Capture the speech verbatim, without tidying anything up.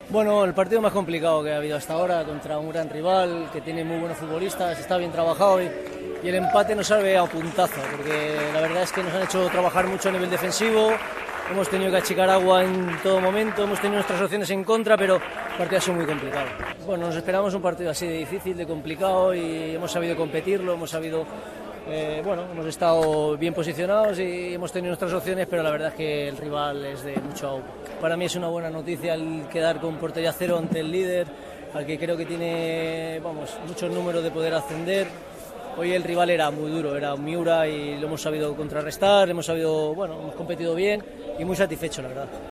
Bueno, el partido más complicado que ha habido hasta ahora, contra un gran rival que tiene muy buenos futbolistas, está bien trabajado y, y el empate nos sabe a puntazo, porque la verdad es que nos han hecho trabajar mucho a nivel defensivo, hemos tenido que achicar agua en todo momento, hemos tenido nuestras opciones en contra, pero el partido ha sido muy complicado. Bueno, nos esperamos un partido así de difícil, de complicado, y hemos sabido competirlo, hemos sabido... Eh, bueno, hemos estado bien posicionados y hemos tenido nuestras opciones, pero la verdad es que el rival es de mucho agua. Para mí es una buena noticia el quedar con portería cero ante el líder, al que creo que tiene, vamos, muchos números de poder ascender. Hoy el rival era muy duro, era un Miura, y lo hemos sabido contrarrestar, hemos sabido, bueno, hemos competido bien y muy satisfechos, la verdad.